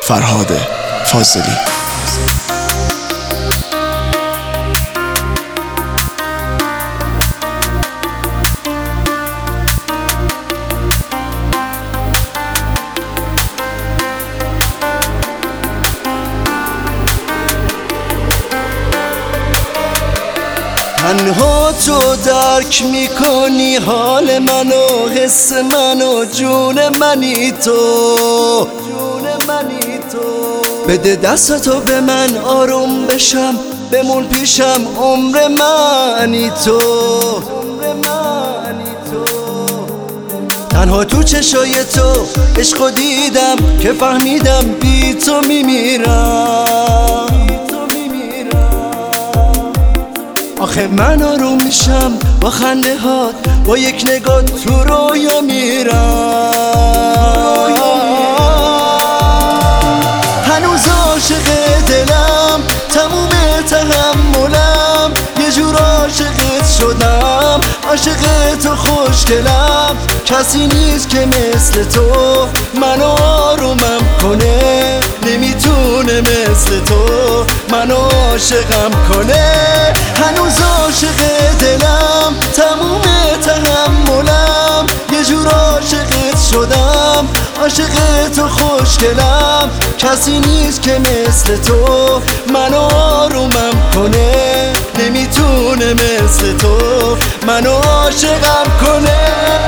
فرهاد فاضلی. تنها تو درک میکنی حال منو، حس منو، جون منی تو. بده دستتو به من آروم بشم، بمون پیشم عمر منی تو. تنها تو چشای تو عشقو دیدم که فهمیدم بی تو میمیرم. آخه من آروم میشم با خنده هات، با یک نگاه تو رویا میرم. هنوز عاشق دلم، تموم تحملم، یه جور عاشقت شدم. عاشق تو خوشگلم، کسی نیست که مثل تو منو آرومم کنه. نمیتونه مثل تو منو عاشقم کنه. هنوز عاشق دلم، تموم تحملم، یه جور عاشقت شدم. عاشق تو خوشگلم، کسی نیست که مثل تو منو آرومم کنه. نمیتونه مثل تو منو عاشقم کنه.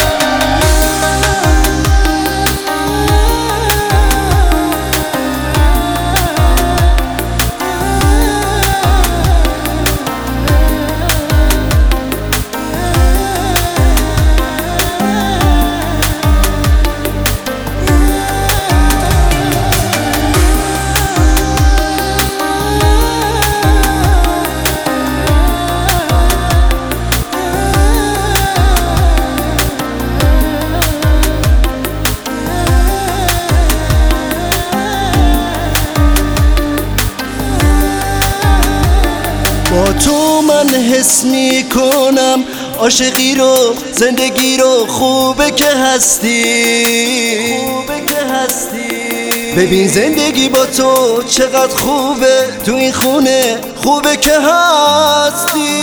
با تو من حس میکنم عاشقی رو، زندگی رو، خوبه که هستی. ببین زندگی با تو چقدر خوبه، تو این خونه خوبه که هستی.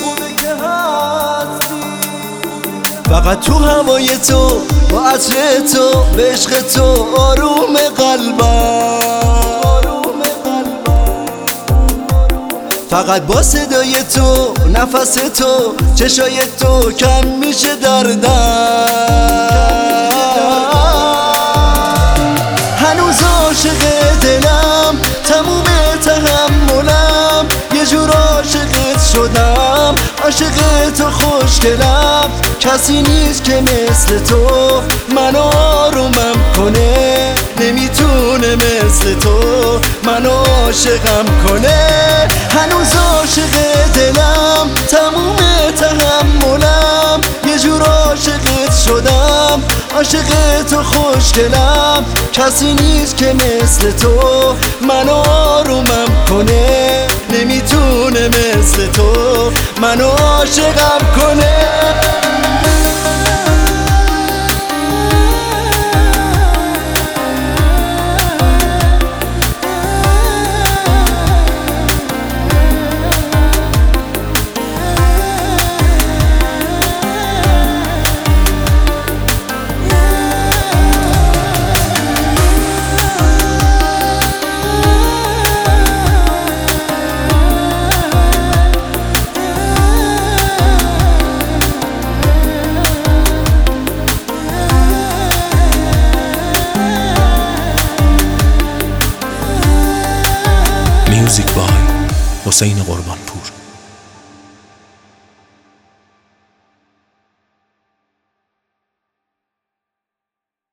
فقط تو هوای تو، با عطر تو، به عشق تو آروم قلبم. فقط با صدای تو، نفس تو، چشای تو کم میشه دردم. هنوز عاشق دلم، تموم تحملم، یه جور عاشقت شدم. عاشق تو خوشگلم، کسی نیست که مثل تو منو آرومم کنه. نمیتونه مثل تو منو عاشقم کنه. هنوز عاشق دلم، تموم تحملم، یه جور عاشقت شدم. عاشق تو خوشگلم، کسی نیست که مثل تو منو آرومم کنه. نمیتونه مثل تو منو عاشقم کنه. میوزیک بای حسین قربان.